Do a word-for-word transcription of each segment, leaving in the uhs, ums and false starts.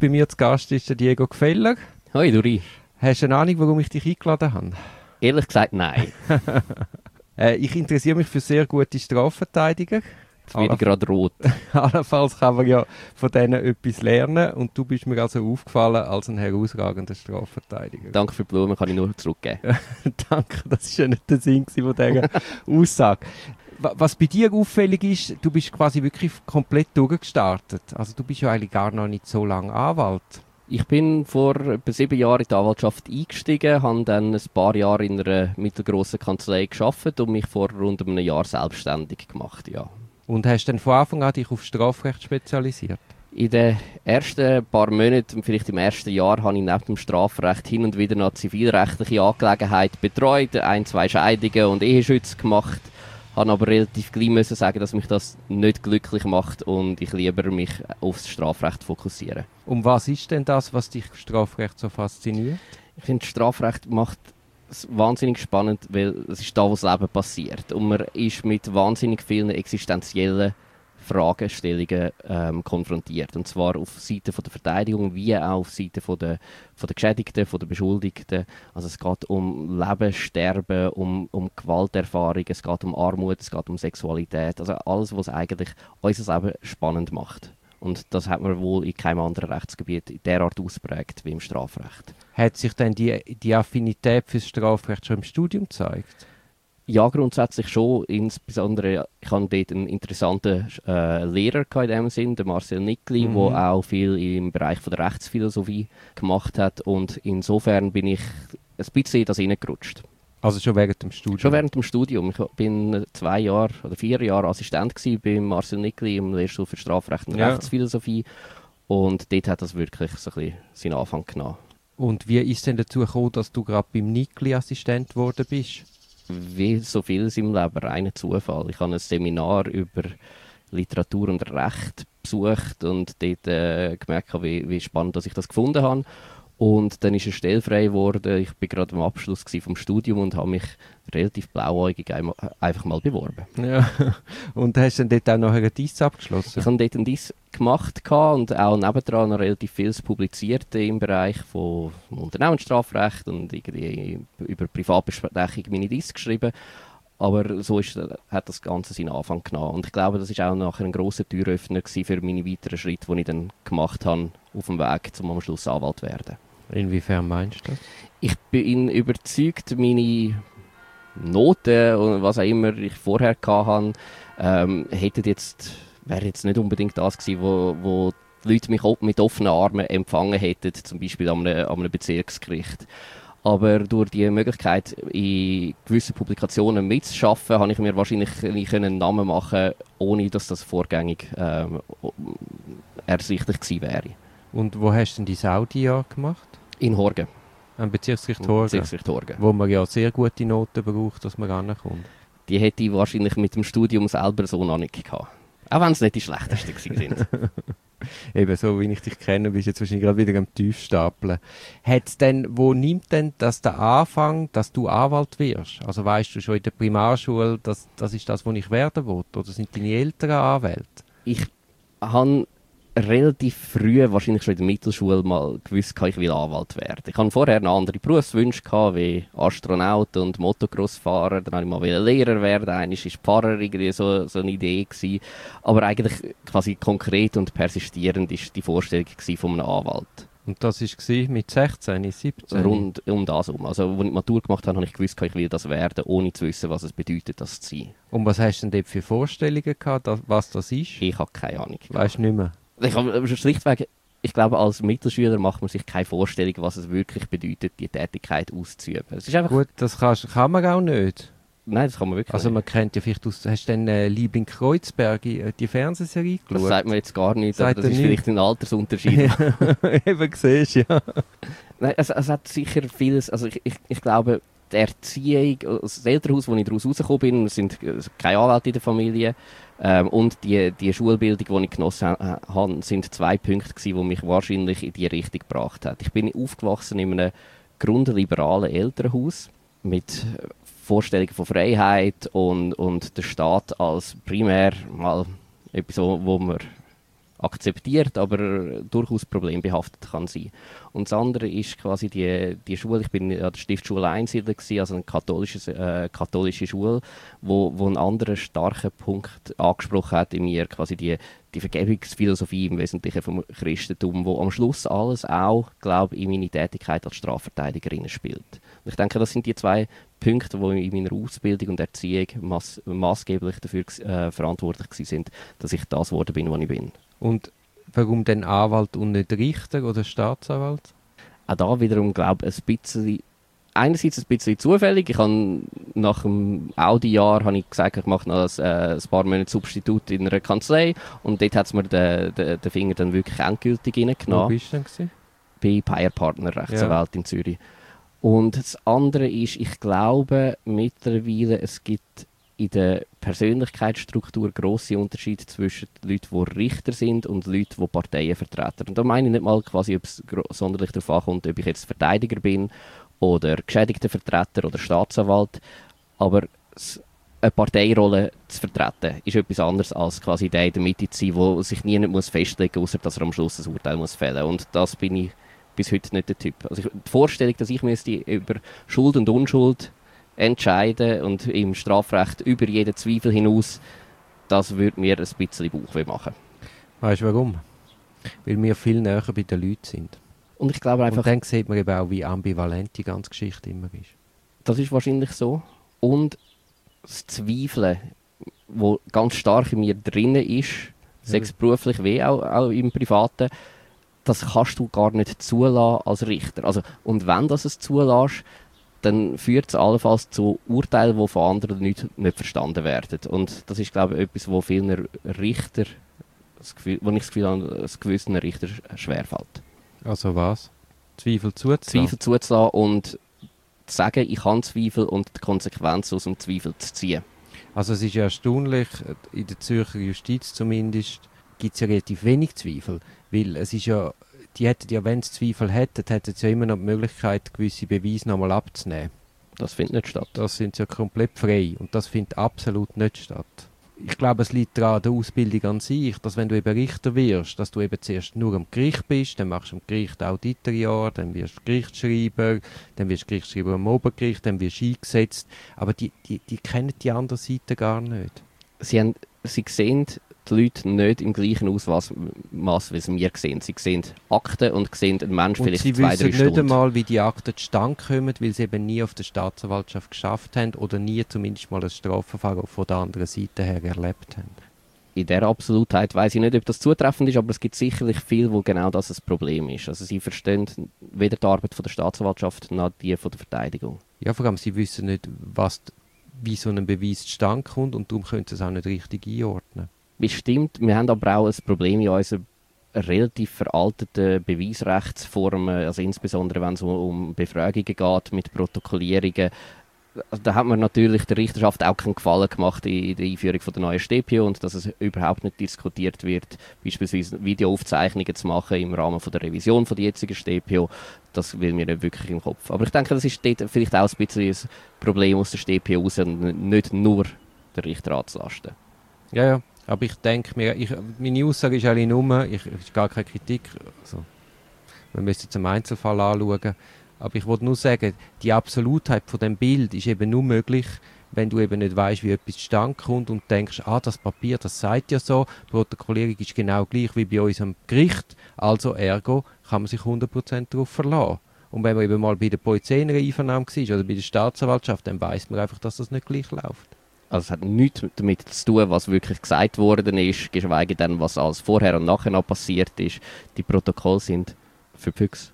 bei mir zu Gast ist der Diego Gfeller. Hoi, Duri. Hast du eine Ahnung, warum ich dich eingeladen habe? Ehrlich gesagt, nein. äh, ich interessiere mich für sehr gute Strafverteidiger. Jetzt werde ich gerade rot. Allenfalls kann man ja von denen etwas lernen und du bist mir also aufgefallen als ein herausragender Strafverteidiger. Danke für die Blumen, kann ich nur zurückgeben. Danke, das war ja nicht der Sinn von dieser Aussage. Was bei dir auffällig ist, du bist quasi wirklich komplett durchgestartet. Also du bist ja eigentlich gar noch nicht so lange Anwalt. Ich bin vor etwa sieben Jahren in die Anwaltschaft eingestiegen, habe dann ein paar Jahre in einer mittelgroßen Kanzlei gearbeitet und mich vor rund einem Jahr selbstständig gemacht, ja. Und hast dann von Anfang an dich auf Strafrecht spezialisiert? In den ersten paar Monaten, vielleicht im ersten Jahr, habe ich neben dem Strafrecht hin und wieder noch zivilrechtliche Angelegenheiten betreut, ein, zwei Scheidungen und Eheschütze gemacht. Habe aber relativ gleich müssen sagen, dass mich das nicht glücklich macht und ich lieber mich aufs Strafrecht fokussiere. Um was ist denn das, was dich Strafrecht so fasziniert? Ich finde, Strafrecht macht es wahnsinnig spannend, weil es ist da, wo das Leben passiert. Und man ist mit wahnsinnig vielen existenziellen Fragestellungen ähm, konfrontiert. Und zwar auf Seite von der Verteidigung wie auch auf Seite von der, von der Geschädigten, von der Beschuldigten. Also es geht um Leben, Sterben, um, um Gewalterfahrung, es geht um Armut, es geht um Sexualität. Also alles, was eigentlich unser Leben spannend macht. Und das hat man wohl in keinem anderen Rechtsgebiet derart ausprägt wie im Strafrecht. Hat sich denn die, die Affinität fürs Strafrecht schon im Studium gezeigt? Ja, grundsätzlich schon. Insbesondere, ich hatte dort einen interessanten äh, Lehrer in dem Sinn, den Marcel Nickli, der Mhm. auch viel im Bereich von der Rechtsphilosophie gemacht hat. Und insofern bin ich ein bisschen in das hineingerutscht. Also schon während dem Studium? Schon während dem Studium. Ich bin zwei Jahre oder vier Jahre Assistent gewesen bei Marcel Nickli im Lehrstuhl für Strafrecht und Ja. Rechtsphilosophie. Und dort hat das wirklich so ein bisschen seinen Anfang genommen. Und wie ist denn dazu gekommen, dass du gerade beim Nickli Assistent geworden bist? Wie so vieles im Leben, reiner Zufall. Ich habe ein Seminar über Literatur und Recht besucht und dort äh, gemerkt, wie, wie spannend dass ich das gefunden habe. Und dann ist eine Stelle frei geworden. Ich war gerade am Abschluss vom Studium und habe mich relativ blauäugig einmal, einfach mal beworben. Ja. Und hast du dann dort auch noch einen Diss abgeschlossen? Ich habe dort ein Diss gemacht und auch nebendran noch relativ vieles publiziert im Bereich von Unternehmensstrafrecht und irgendwie über Privatbesprechung meine Diss geschrieben. Aber so ist, hat das Ganze seinen Anfang genommen. Und ich glaube, das war auch nachher ein grosser Türöffner für meine weiteren Schritte, die ich dann gemacht habe auf dem Weg, um am Schluss Anwalt zu werden. Inwiefern meinst du das? Ich bin überzeugt, meine Noten und was auch immer ich vorher hatte, ähm, hätten jetzt, wäre jetzt nicht unbedingt das gewesen, wo, wo die Leute mich mit offenen Armen empfangen hätten, zum Beispiel an einem, an einem Bezirksgericht. Aber durch die Möglichkeit, in gewissen Publikationen mitzuschaffen, habe ich mir wahrscheinlich einen Namen machen, ohne dass das vorgängig ähm, ersichtlich gewesen wäre. Und wo hast du denn dein Audi-Jahr gemacht? In Horgen. Am Bezirksgericht Horgen? Bezirksgericht Horgen. Wo man ja sehr gute Noten braucht, dass man rankommt. Die hätte ich wahrscheinlich mit dem Studium selber so noch nicht gehabt. Auch wenn es nicht die schlechtesten gewesen sind. Eben, so wie ich dich kenne, bist du jetzt wahrscheinlich gerade wieder am Tiefstapeln. Hat's denn, wo nimmt denn das der Anfang, dass du Anwalt wirst? Also weißt du schon in der Primarschule, dass das ist das, was ich werden will? Oder sind deine Eltern Anwälte? Ich habe relativ früh, wahrscheinlich schon in der Mittelschule, mal gewusst, ich will Anwalt werden. Ich hatte vorher noch andere Berufswünsche, gehabt, wie Astronaut und Motocrossfahrer. Dann wollte ich mal Lehrer werden. Einmal war Pfarrer irgendwie so, so eine Idee gewesen. Aber eigentlich quasi konkret und persistierend war die Vorstellung von einem Anwalt. Und das war mit sechzehn, siebzehn? Rund um das herum. Also, als ich die Matur gemacht habe, habe ich gewusst, ich will das werden, ohne zu wissen, was es bedeutet, das zu sein. Und was hast du denn dort für Vorstellungen gehabt, was das ist? Ich habe keine Ahnung. Weißt du nicht mehr? Ich habe schlichtweg, ich glaube, als Mittelschüler macht man sich keine Vorstellung, was es wirklich bedeutet, die Tätigkeit auszuüben. Es ist einfach, Gut, das kannst, kann man auch nicht. nein, das kann man wirklich Also nicht. man kennt ja vielleicht aus, hast du denn äh, Liebling Kreuzberg, äh, die Fernsehserie geschaut? Das sagt man jetzt gar nicht, Sagt aber das er ist nicht? vielleicht ein Altersunterschied. Eben, siehst du, ja. Nein, es, es hat sicher vieles, also ich, ich, ich glaube, die Erziehung, das Elternhaus, wo ich daraus rausgekommen bin, es sind keine Anwälte in der Familie, ähm, und die, die Schulbildung, die ich genossen ha- habe, sind zwei Punkte gewesen, die mich wahrscheinlich in die Richtung gebracht haben. Ich bin aufgewachsen in einem grundliberalen Elternhaus mit Vorstellungen von Freiheit und, und der Staat als primär mal etwas, wo man akzeptiert, aber durchaus problembehaftet kann sein. Und das andere ist quasi die, die Schule, ich bin an der Stiftschule Einsiedler gewesen, also eine katholische, äh, katholische Schule, wo, wo einen anderen starken Punkt angesprochen hat in mir, quasi die, die Vergebungsphilosophie im Wesentlichen vom Christentum, wo am Schluss alles auch, glaube ich, in meine Tätigkeit als Strafverteidigerin spielt. Und ich denke, das sind die zwei Punkte, die in meiner Ausbildung und Erziehung maß, maßgeblich dafür äh, verantwortlich sind, dass ich das geworden bin, was ich bin. Und warum denn Anwalt und nicht Richter oder Staatsanwalt? Auch da wiederum, glaube ich, ein bisschen, einerseits ein bisschen zufällig. Ich habe nach dem Audi-Jahr habe ich gesagt, ich mache noch ein, äh, ein paar Monate Substitut in einer Kanzlei und dort hat es mir den, den, den Finger dann wirklich endgültig reingenommen. Wo bist du denn gewesen? Bei Peyer Partner Rechtsanwalt ja. in Zürich. Und das andere ist, ich glaube mittlerweile, es gibt in der Persönlichkeitsstruktur grosse Unterschiede zwischen Leuten, die Richter sind und Leuten, die Parteien vertreten. Und da meine ich nicht mal quasi, ob es sonderlich darauf ankommt, ob ich jetzt Verteidiger bin oder Geschädigtenvertreter oder Staatsanwalt. Aber eine Parteirolle zu vertreten ist etwas anderes als quasi der in der Mitte zu sein, der sich nie muss festlegen muss, außer dass er am Schluss ein Urteil muss fällen muss. Und das bin ich bis heute nicht der Typ. Also ich, die Vorstellung, dass ich müsste über Schuld und Unschuld entscheiden und im Strafrecht über jeden Zweifel hinaus, das würde mir ein bisschen Bauchweh machen. Weißt du warum? Weil wir viel näher bei den Leuten sind. Und ich glaube einfach... Und dann sieht man eben auch, wie ambivalent die ganze Geschichte immer ist. Das ist wahrscheinlich so. Und das Zweifeln, das ganz stark in mir drin ist, sei es beruflich wie auch, auch im Privaten, das kannst du gar nicht zulassen als Richter. Also, und wenn du es zulässt, dann führt es allenfalls zu Urteilen, die von anderen nicht, nicht verstanden werden. Und das ist, glaube ich, etwas, wo vielen Richter, das Gefühl, wo ich das Gefühl habe, es gewissen Richter schwerfällt. Also was? Zweifel zuzulassen? Zweifel zuzulassen und zu sagen, ich habe Zweifel und die Konsequenzen aus dem Zweifel zu ziehen. Also es ist ja erstaunlich, in der Zürcher Justiz zumindest gibt es ja relativ wenig Zweifel, weil es ist ja, die hätten ja, wenn sie Zweifel hätten, hätten sie ja immer noch die Möglichkeit, gewisse Beweise nochmal abzunehmen. Das findet nicht statt. Das sind sie ja komplett frei und das findet absolut nicht statt. Ich glaube, es liegt daran, der Ausbildung an sich, dass wenn du eben Richter wirst, dass du eben zuerst nur am Gericht bist, dann machst du am Gericht Auditorjahr, dann wirst du Gerichtsschreiber, dann wirst du Gerichtsschreiber am Obergericht, dann wirst du eingesetzt. Aber die, die, die kennen die andere Seite gar nicht. Sie, haben, sie sehen die Leute nicht im gleichen Ausmaß, wie sie wir sehen. Sie sehen Akten und sehen einen Menschen vielleicht zwei, drei Stunden. Und sie wissen nicht einmal, wie die Akten zustande kommen, weil sie eben nie auf der Staatsanwaltschaft geschafft haben oder nie zumindest mal ein Strafverfahren von der anderen Seite her erlebt haben. In dieser Absolutheit weiss ich nicht, ob das zutreffend ist, aber es gibt sicherlich viel, wo genau das ein Problem ist. Also sie verstehen weder die Arbeit von der Staatsanwaltschaft noch die von der Verteidigung. Ja, vor allem, sie wissen nicht, was, wie so ein Beweis zustande kommt und darum können sie es auch nicht richtig einordnen. Bestimmt, wir haben aber auch ein Problem in unseren relativ veralteten Beweisrechtsformen, also insbesondere wenn es um Befragungen geht mit Protokollierungen. Da hat man natürlich der Richterschaft auch keinen Gefallen gemacht in der Einführung von der neuen S t P O und dass es überhaupt nicht diskutiert wird, beispielsweise Videoaufzeichnungen zu machen im Rahmen von der Revision von der jetzigen S t P O. Das will mir nicht wirklich im Kopf. Aber ich denke, das ist dort vielleicht auch ein bisschen ein Problem aus der S t P O raus und nicht nur der Richter anzulasten. Ja, ja. Aber ich denke mir, ich, meine Aussage ist eigentlich nur, ich, ist gar keine Kritik, also, man müsste jetzt einen Einzelfall anschauen, aber ich wollte nur sagen, die Absolutheit von dem Bild ist eben nur möglich, wenn du eben nicht weißt, wie etwas zustande kommt und denkst, ah, das Papier, das sagt ja so, Protokollierung ist genau gleich wie bei uns am Gericht, also ergo kann man sich hundert Prozent darauf verlassen. Und wenn man eben mal bei der Polizei in einer Einvernahme war oder bei der Staatsanwaltschaft, dann weiss man einfach, dass das nicht gleich läuft. Also es hat nichts damit zu tun, was wirklich gesagt worden ist, geschweige denn, was alles vorher und nachher noch passiert ist. Die Protokolle sind für Füchse.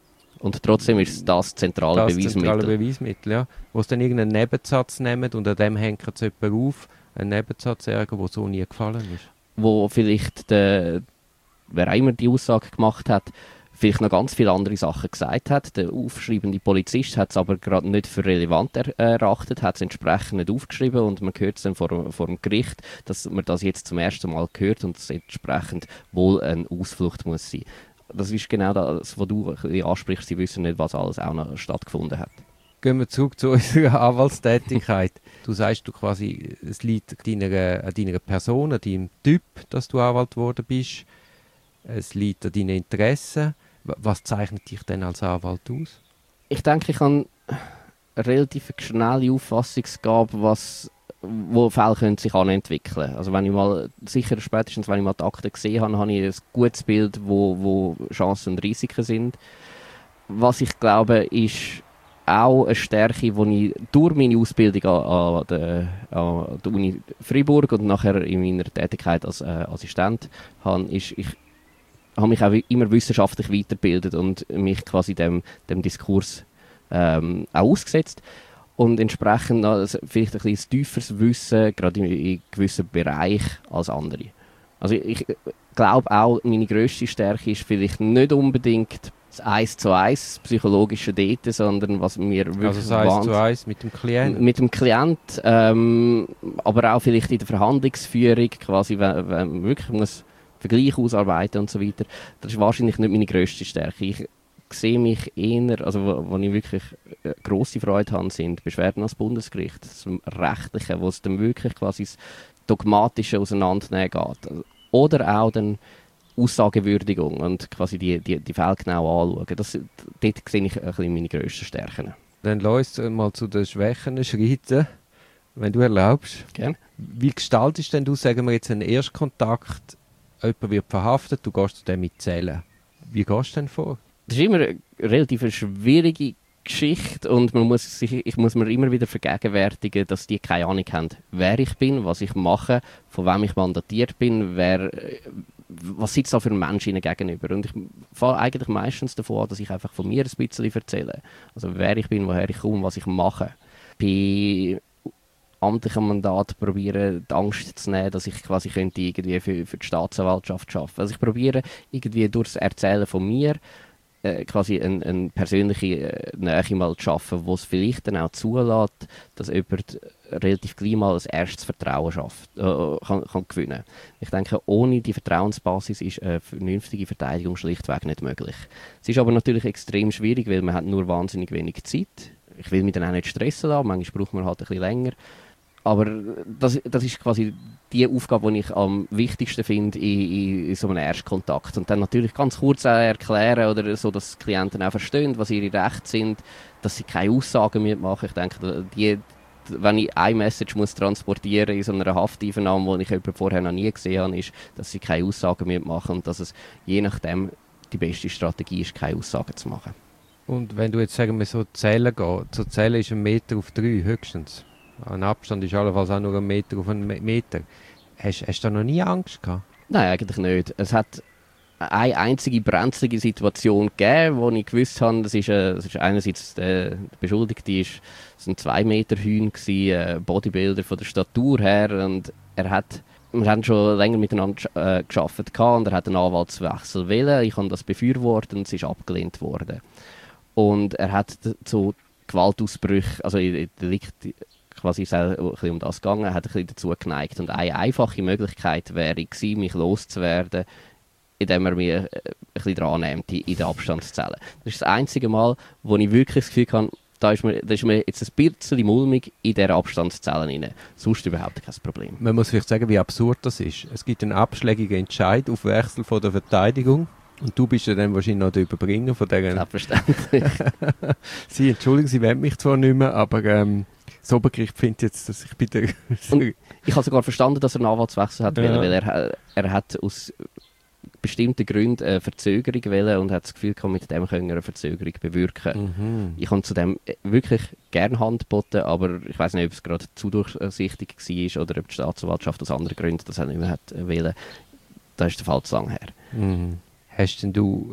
Und trotzdem ist es das zentrale das Beweismittel. Das zentrale Beweismittel, ja. Wo sie dann irgendeinen Nebensatz nehmen und an dem hängt es jemand auf, einen Nebensatz ärgern, der so nie gefallen ist. Wo vielleicht, der, wer auch immer die Aussage gemacht hat, vielleicht noch ganz viele andere Sachen gesagt hat. Der aufschreibende Polizist hat es aber gerade nicht für relevant er, erachtet, hat es entsprechend nicht aufgeschrieben und man hört es dann vor, vor dem Gericht, dass man das jetzt zum ersten Mal hört und es entsprechend wohl eine Ausflucht muss sein. Das ist genau das, was du ansprichst. Sie wissen nicht, was alles auch noch stattgefunden hat. Gehen wir zurück zu unserer Anwaltstätigkeit. Du sagst, du quasi, es liegt deiner, an deiner Person, an deinem Typ, dass du Anwalt geworden bist. es liegt an deinen Interessen. W- Was zeichnet dich denn als Anwalt aus? Ich denke, ich habe eine relativ schnelle Auffassungsgabe, was wo Fälle können sich entwickeln. Also wenn ich mal, sicher spätestens wenn ich mal die Akte gesehen habe, habe ich ein gutes Bild, wo, wo Chancen und Risiken sind. Was ich glaube, ist auch eine Stärke, die ich durch meine Ausbildung an, an, der, an der Uni Freiburg und nachher in meiner Tätigkeit als äh, Assistent habe, ist, ich habe mich auch immer wissenschaftlich weitergebildet und mich quasi dem, dem Diskurs ähm, auch ausgesetzt. Und entsprechend also vielleicht ein bisschen tieferes Wissen, gerade in, in gewissen Bereichen als andere. Also ich glaube auch, meine grösste Stärke ist vielleicht nicht unbedingt das eins zu eins psychologische Daten, sondern was mir wirklich Also das eins zu eins mit dem Klienten? Mit dem Klient, ähm, aber auch vielleicht in der Verhandlungsführung, quasi, wenn, wenn man wirklich muss Vergleich ausarbeiten und so weiter. Das ist wahrscheinlich nicht meine grösste Stärke. Ich sehe mich eher, also wo, wo ich wirklich äh, grosse Freude habe, sind Beschwerden ans Bundesgericht, das Rechtliche, wo es dann wirklich quasi das Dogmatische auseinandernehmen geht. Oder auch dann Aussagewürdigung und quasi die, die, die Fälle genau anschauen. Das, dort sehe ich ein bisschen meine grössten Stärken. Dann lass uns mal zu den Schwächen schreiten, wenn du erlaubst. Gerne. Wie gestaltest denn du, sagen wir jetzt, einen Erstkontakt, jemand wird verhaftet, du gehst zu dem mit Zählen. Wie gehst du denn vor? Das ist immer eine relativ schwierige Geschichte und man muss sich, ich muss mir immer wieder vergegenwärtigen, dass die keine Ahnung haben, wer ich bin, was ich mache, von wem ich mandatiert bin, wer, was sitzt da für ein Mensch ihnen gegenüber. Und ich fahre eigentlich meistens davon an, dass ich einfach von mir ein bisschen erzähle. Also wer ich bin, woher ich komme, was ich mache. Bei amtlichen Mandat probieren, die Angst zu nehmen, dass ich quasi könnte irgendwie für, für die Staatsanwaltschaft arbeiten. Also ich probiere irgendwie durch das Erzählen von mir äh, quasi eine, eine persönliche äh, Nähe mal zu schaffen, wo es vielleicht dann auch zulässt, dass jemand relativ gleich mal ein erstes Vertrauen schafft, äh, kann, kann gewinnen. Ich denke, ohne die Vertrauensbasis ist eine vernünftige Verteidigung schlichtweg nicht möglich. Es ist aber natürlich extrem schwierig, weil man hat nur wahnsinnig wenig Zeit. Ich will mich dann auch nicht stressen lassen, manchmal braucht man halt ein bisschen länger. Aber das, das ist quasi die Aufgabe, die ich am wichtigsten finde in, in so einem Erstkontakt. Und dann natürlich ganz kurz auch erklären, oder so, dass die Klienten auch verstehen, was ihre Rechte sind, dass sie keine Aussagen machen. Ich denke, die, wenn ich eine Message muss transportieren in so einer Hafteinvernahme, die ich jemanden vorher noch nie gesehen habe, ist, dass sie keine Aussagen machen und dass es je nachdem die beste Strategie ist, keine Aussagen zu machen. Und wenn du jetzt, sagen wir, so zählen gehst, so zählen ist ein Meter auf drei höchstens. Ein Abstand ist allenfalls auch nur ein Meter auf einen Meter. Hast, hast du da noch nie Angst gehabt? Nein, eigentlich nicht. Es hat eine einzige brenzlige Situation gegeben, wo ich gewusst habe, das ist, äh, das ist einerseits der, der Beschuldigte, ist, das ein zwei Meter Hühn gsi, äh, Bodybuilder von der Statur her, und er hat, wir haben schon länger miteinander äh, gearbeitet und er hat einen Anwaltswechsel wollen. Ich habe das befürwortet und es ist abgelehnt worden. Und er hat zu Gewaltausbrüchen, also in der liegt quasi ein bisschen um das gegangen, hat ein bisschen dazu geneigt. Und eine einfache Möglichkeit wäre gewesen, mich loszuwerden, indem er mich ein bisschen dran nimmt, in den Abstand zu zählen. Das ist das einzige Mal, wo ich wirklich das Gefühl habe, da ist mir, da ist mir jetzt ein bisschen mulmig in dieser Abstandszelle rein. Sonst überhaupt kein Problem. Man muss vielleicht sagen, wie absurd das ist. Es gibt einen abschlägigen Entscheid auf Wechsel von der Verteidigung. Und du bist ja dann wahrscheinlich noch der Überbringer von dieser... Selbstverständlich. Sie, entschuldigen, Sie wollen mich zwar nicht mehr, aber ähm, das Obergericht findet jetzt, dass ich bitte... Ich habe sogar verstanden, dass er einen Anwaltswechsel hat, ja. weil er, er hat aus bestimmten Gründen eine Verzögerung wollen und hat das Gefühl gehabt, mit dem können wir eine Verzögerung bewirken. Mhm. Ich habe zu dem wirklich gerne Hand geboten, aber ich weiß nicht, ob es gerade zu durchsichtig war oder ob die Staatsanwaltschaft aus anderen Gründen das nicht mehr hat wollen. Das ist der Fall zu lang her. Mhm. Hast denn du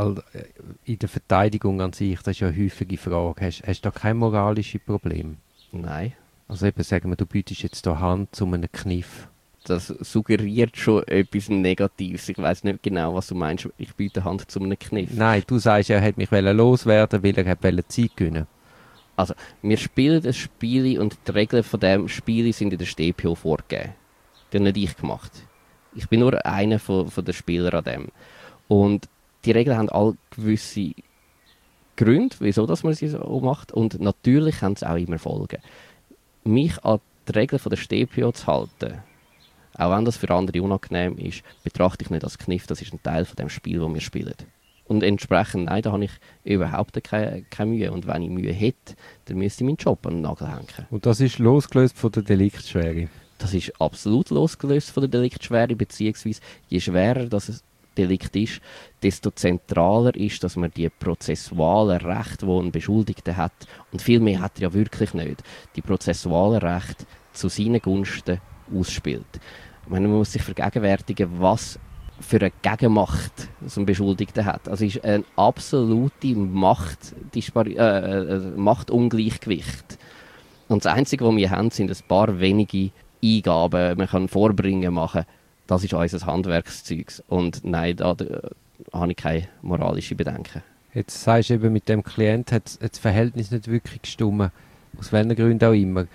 in der Verteidigung an sich, das ist ja eine häufige Frage, hast, hast du da kein moralisches Problem? Nein. Also eben, sagen wir, du bietest jetzt da Hand zu einem Kniff. Das suggeriert schon etwas Negatives. Ich weiss nicht genau, was du meinst. Ich biete Hand zu einem Kniff. Nein, du sagst, er hat mich loswerden, weil er wollte Zeit gewinnen. Also, wir spielen ein Spiel und die Regeln von diesem Spiel sind in der S T P O vorgegeben. Die habe nicht ich gemacht. Ich bin nur einer von, von den Spielern an dem. Und die Regeln haben alle gewisse Gründe, wieso dass man sie so macht. Und natürlich haben sie auch immer Folgen. Mich an die Regeln von der S T P O zu halten, Auch wenn das für andere unangenehm ist, betrachte ich nicht als Kniff, das ist ein Teil von dem Spiel, das wir spielen. Und entsprechend, nein, da habe ich überhaupt keine, keine Mühe. Und wenn ich Mühe hätte, dann müsste ich meinen Job an den Nagel hängen. Und das ist losgelöst von der Deliktschwere? Das ist absolut losgelöst von der Deliktschwere, beziehungsweise je schwerer das ein Delikt ist, desto zentraler ist, dass man die prozessualen Rechte, die ein Beschuldigter hat, und viel mehr hat er ja wirklich nicht, die prozessualen Rechte zu seinen Gunsten ausspielt. Ich meine, man muss sich vergegenwärtigen, was für eine Gegenmacht so ein Beschuldigter hat. Also es ist ein absolute Macht, äh, äh, Machtungleichgewicht. Und das Einzige, was wir haben, sind ein paar wenige Eingaben. Man kann Vorbringen machen. Das ist unser Handwerkszeug. Und nein, da, da habe ich keine moralischen Bedenken. Jetzt sagst du eben, mit dem Klient hat das Verhältnis nicht wirklich gestimmt. Aus welchen Gründen auch immer.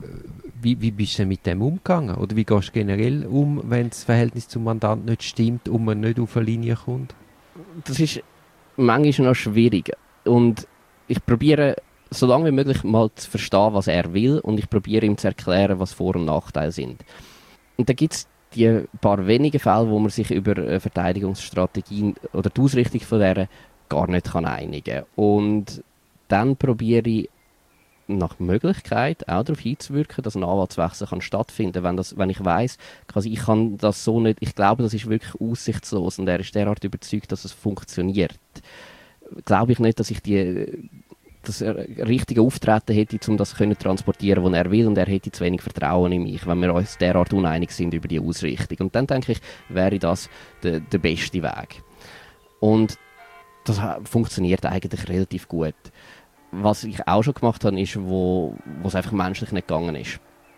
Wie, wie bist du mit dem umgegangen? Oder wie gehst du generell um, wenn das Verhältnis zum Mandant nicht stimmt und man nicht auf eine Linie kommt? Das ist manchmal noch schwierig. Und ich probiere, so lange wie möglich, mal zu verstehen, was er will. Und ich probiere ihm zu erklären, was Vor- und Nachteile sind. Und da gibt es die paar wenigen Fälle, wo man sich über eine Verteidigungsstrategien oder die Ausrichtung von der gar nicht kann einigen kann. Und dann probiere ich nach Möglichkeit auch darauf hinzuwirken, dass ein Anwaltswechsel kann stattfinden, wenn das, wenn ich weiss, quasi ich kann das so nicht, ich glaube, das ist wirklich aussichtslos und er ist derart überzeugt, dass es funktioniert. Glaube ich nicht, dass ich die das richtige Auftreten hätte, um das zu transportieren, was er will, und er hätte zu wenig Vertrauen in mich, wenn wir uns derart uneinig sind über die Ausrichtung. Und dann denke ich, wäre das der, der beste Weg. Und das funktioniert eigentlich relativ gut. Was ich auch schon gemacht habe, ist, wo, wo es einfach menschlich nicht gegangen ist.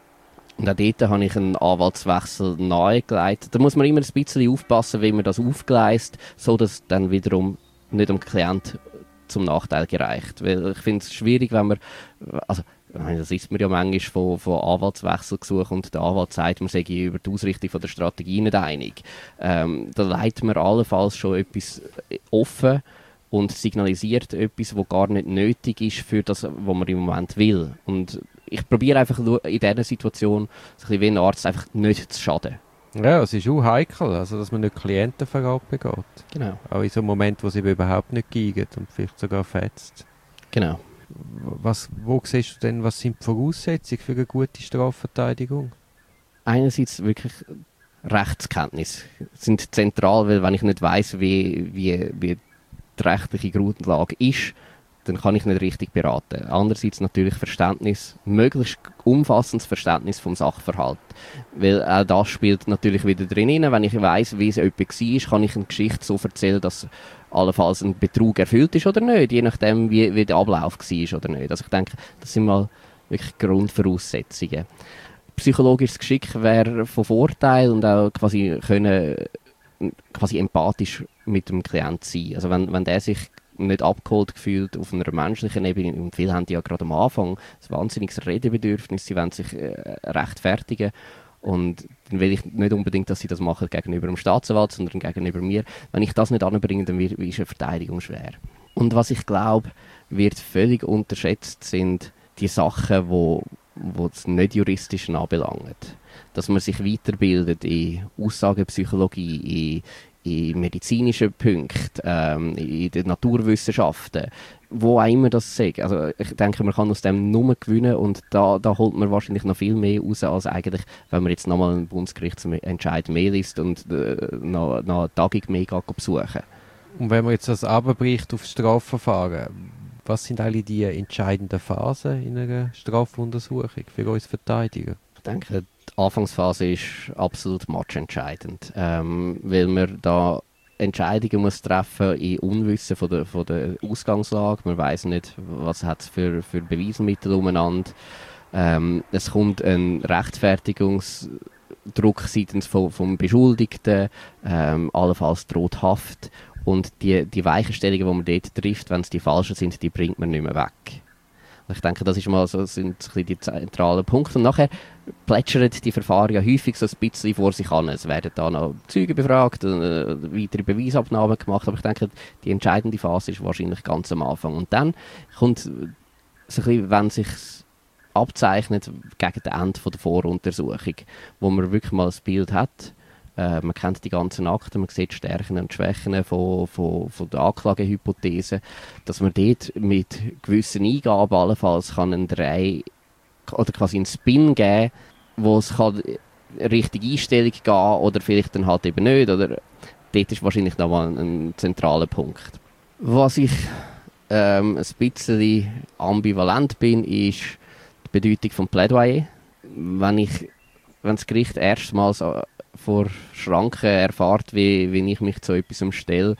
Und auch dort habe ich einen Anwaltswechsel nahegelegt. Da muss man immer ein bisschen aufpassen, wie man das aufgleist, so dass es dann wiederum nicht dem Klient zum Nachteil gereicht. Weil ich finde es schwierig, wenn man, also das ist mir ja manchmal von, von Anwaltswechsel gesucht und der Anwalt sagt, man sei über die Ausrichtung von der Strategie nicht einig. Ähm, da leitet man allenfalls schon etwas offen und signalisiert etwas, was gar nicht nötig ist für das, was man im Moment will. Und ich probiere einfach in dieser Situation, so ein bisschen wie ein Arzt, einfach nicht zu schaden. Ja, es ist auch heikel, also dass man nicht Klientenverrat begeht. Genau. Auch in so einem Moment, wo es eben überhaupt nicht geht und vielleicht sogar fetzt. Genau. Was, wo siehst du denn, was sind die Voraussetzungen für eine gute Strafverteidigung? Einerseits wirklich Rechtskenntnis sind zentral, weil wenn ich nicht weiss, wie, wie, wie die rechtliche Grundlage ist, dann kann ich nicht richtig beraten. Andererseits natürlich Verständnis, möglichst umfassendes Verständnis vom Sachverhalt. Weil auch das spielt natürlich wieder drin. Wenn ich weiss, wie es jemand war, kann ich eine Geschichte so erzählen, dass allenfalls ein Betrug erfüllt ist oder nicht, je nachdem, wie, wie der Ablauf war oder nicht. Also ich denke, das sind mal wirklich Grundvoraussetzungen. Psychologisches Geschick wäre von Vorteil und auch quasi können quasi empathisch mit dem Klient sein. Also wenn, wenn der sich nicht abgeholt gefühlt auf einer menschlichen Ebene, und viele haben ja gerade am Anfang ein wahnsinniges Redebedürfnis, sie wollen sich äh, rechtfertigen, und dann will ich nicht unbedingt, dass sie das machen gegenüber dem Staatsanwalt, sondern gegenüber mir. Wenn ich das nicht anbringe, dann wird, ist eine Verteidigung schwer. Und was ich glaube, wird völlig unterschätzt, sind die Sachen, wo, wo das nicht Juristische anbelangen. Dass man sich weiterbildet in Aussagenpsychologie, in, in medizinischen Punkten, ähm, in den Naturwissenschaften, wo auch immer das sagt. Also ich denke, man kann aus dem nur gewinnen, und da, da holt man wahrscheinlich noch viel mehr raus, als eigentlich, wenn man jetzt nochmal einen Bundesgerichtsentscheid mehr liest und äh, noch, noch eine Tagung mehr geht besuchen. Und wenn man jetzt das abbricht auf Strafverfahren, was sind eigentlich die entscheidenden Phasen in einer Strafuntersuchung für uns Verteidiger? Ich denke, die Anfangsphase ist absolut matchentscheidend, ähm, weil man da Entscheidungen muss treffen in Unwissen von der, von der Ausgangslage. Man weiss nicht, was hat es für, für Beweismittel umeinander. Ähm, es kommt ein Rechtfertigungsdruck seitens vom, vom Beschuldigten, ähm, allenfalls droht Haft. Und die, die Weichenstellungen, die man dort trifft, wenn es die falschen sind, die bringt man nicht mehr weg. Ich denke, das ist mal so, sind die zentralen Punkte. Und nachher plätschern die Verfahren ja häufig so ein bisschen vor sich an. Es werden da noch Zeugen befragt, äh, weitere Beweisabnahmen gemacht. Aber ich denke, die entscheidende Phase ist wahrscheinlich ganz am Anfang. Und dann kommt so ein bisschen, wenn sich abzeichnet gegen das Ende der Voruntersuchung, wo man wirklich mal ein Bild hat. Äh, man kennt die ganzen Akten, man sieht die Stärken und Schwächen von, von, von der Anklagehypothese, dass man dort mit gewissen Eingaben allenfalls kann einen Dreh oder quasi einen Spin geben, wo es kann richtige Einstellung geben oder vielleicht dann halt eben nicht. Oder dort ist wahrscheinlich nochmal ein, ein zentraler Punkt. Was ich ähm, ein bisschen ambivalent bin, ist die Bedeutung von Plädoyer. Wenn ich, wenn das Gericht erstmals vor Schranken erfährt, wie, wie ich mich zu etwas stelle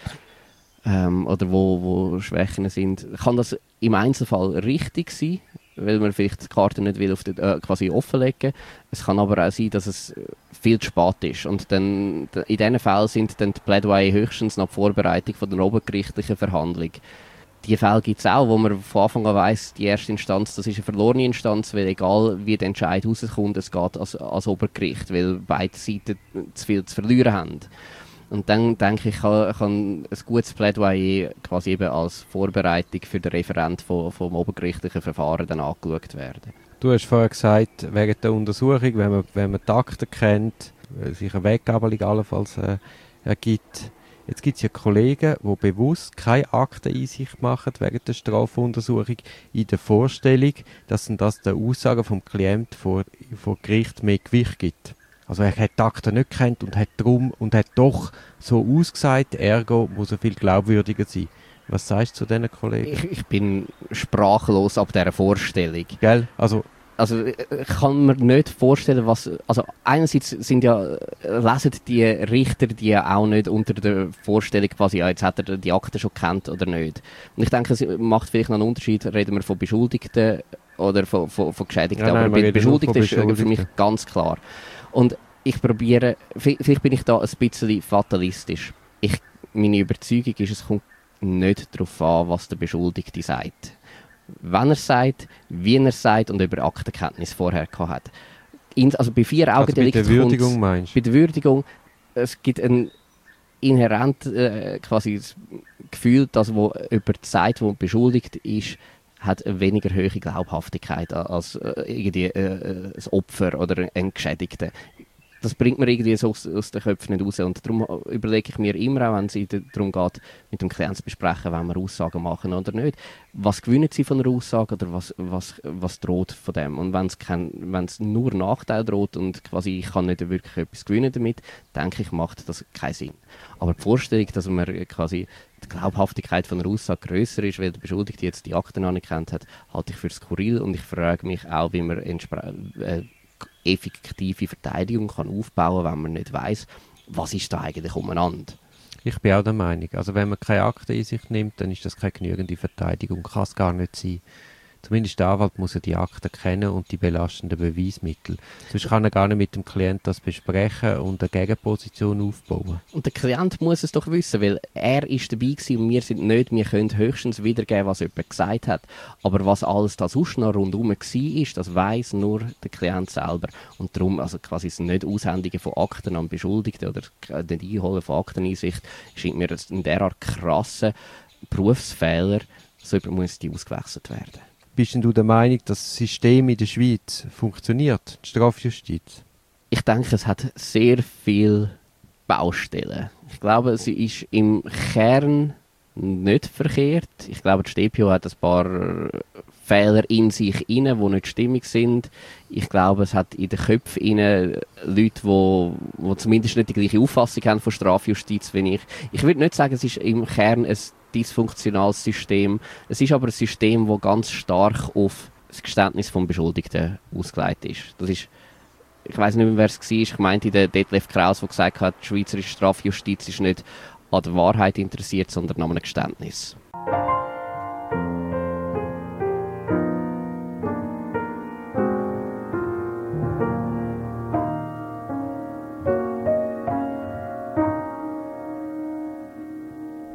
ähm, oder wo, wo Schwächen sind, kann das im Einzelfall richtig sein, weil man vielleicht die Karte nicht will auf die, äh, quasi offenlegen. Es kann aber auch sein, dass es viel zu spät ist. Und dann, in diesen Fällen sind dann die Plädoyer höchstens noch die Vorbereitung von der obergerichtlichen Verhandlung. Die Fälle gibt es auch, wo man von Anfang an weiss, die erste Instanz, das ist eine verlorene Instanz, weil egal wie der Entscheid rauskommt, es geht als, als Obergericht, weil beide Seiten zu viel zu verlieren haben. Und dann denke ich, kann, kann ein gutes Plädoyer quasi eben als Vorbereitung für den Referent vom, vom obergerichtlichen Verfahren dann angeschaut werden. Du hast vorher gesagt, wegen der Untersuchung, wenn man, wenn man die Akten kennt, sich eine Weggabelung allenfalls äh, ergibt. Jetzt gibt es ja Kollegen, die bewusst keine Akteneinsicht machen wegen der Strafuntersuchung in der Vorstellung, dass dann das der Aussage vom Klienten vor, vor Gericht mehr Gewicht gibt. Also er hat die Akten nicht gekannt und hat drum und hat doch so ausgesagt, ergo muss er viel glaubwürdiger sein. Was sagst du zu diesen Kollegen? Ich, ich bin sprachlos ab dieser Vorstellung. Gell? Also Also ich kann mir nicht vorstellen, was... Also einerseits sind ja, lesen die Richter die ja auch nicht unter der Vorstellung quasi, ja, jetzt hat er die Akte schon gekannt oder nicht. Und ich denke, es macht vielleicht noch einen Unterschied, reden wir von Beschuldigten oder von, von, von Geschädigten. Ja, nein, aber bei Beschuldigten ist Beschuldigten. für mich ganz klar. Und ich probiere, vielleicht bin ich da ein bisschen fatalistisch. Ich, meine Überzeugung ist, es kommt nicht darauf an, was der Beschuldigte sagt. Wenn er es sagt, wie er es sagt und über Aktenkenntnis vorher gehabt hat. In, also bei vier Augendelikten also bei der Würdigung meinst du? Bei der Würdigung, es gibt ein inhärent äh, quasi das Gefühl, dass wo jemand sagt, der beschuldigt ist, hat eine weniger hohe Glaubhaftigkeit als äh, irgendwie äh, ein Opfer oder ein Geschädigter. Das bringt mir irgendwie so aus, aus den Köpfen nicht raus. Und darum überlege ich mir immer auch, wenn es darum geht, mit dem Klienten zu besprechen, wenn wir Aussagen machen oder nicht, was gewinnen sie von einer Aussage oder was, was, was droht von dem. Und wenn es, kein, wenn es nur Nachteil droht und quasi ich kann nicht wirklich etwas gewinnen damit, denke ich, macht das keinen Sinn. Aber die Vorstellung, dass man quasi die Glaubhaftigkeit von einer Aussage grösser ist, weil der Beschuldigte jetzt die Akten anerkannt hat, halte ich für skurril. Und ich frage mich auch, wie man entsprechend äh, effektive Verteidigung kann aufbauen kann, wenn man nicht weiss, was ist da eigentlich umeinander. Ich bin auch der Meinung, also wenn man keine Akte in sich nimmt, dann ist das keine genügende Verteidigung, kann es gar nicht sein. Zumindest der Anwalt muss ja die Akten kennen und die belastenden Beweismittel. Sonst kann er gar nicht mit dem Klienten das besprechen und eine Gegenposition aufbauen. Und der Klient muss es doch wissen, weil er ist dabei gewesen und wir sind nicht. Wir können höchstens wiedergeben, was jemand gesagt hat. Aber was alles da sonst noch rundherum war, das weiss nur der Klient selber. Und darum, also quasi das Nicht-Aushändigen von Akten an Beschuldigten oder das Einholen von Akteneinsicht, scheint mir ein derart krasser Berufsfehler, so muss die ausgewechselt werden. Bist denn du der Meinung, dass das System in der Schweiz funktioniert, die Strafjustiz? Ich denke, es hat sehr viele Baustellen. Ich glaube, sie ist im Kern nicht verkehrt. Ich glaube, die StPO hat ein paar Fehler in sich inne, die nicht stimmig sind. Ich glaube, es hat in den Köpfen inne Leute, die, die zumindest nicht die gleiche Auffassung haben von Strafjustiz wie ich. Ich würde nicht sagen, es ist im Kern ein dysfunktionales System. Es ist aber ein System, das ganz stark auf das Geständnis des Beschuldigten ausgelegt ist. Das ist, ich weiss nicht mehr, wer es war. Ich meinte der Detlef Kraus, der gesagt hat, die schweizerische Strafjustiz ist nicht an der Wahrheit interessiert, sondern an einem Geständnis.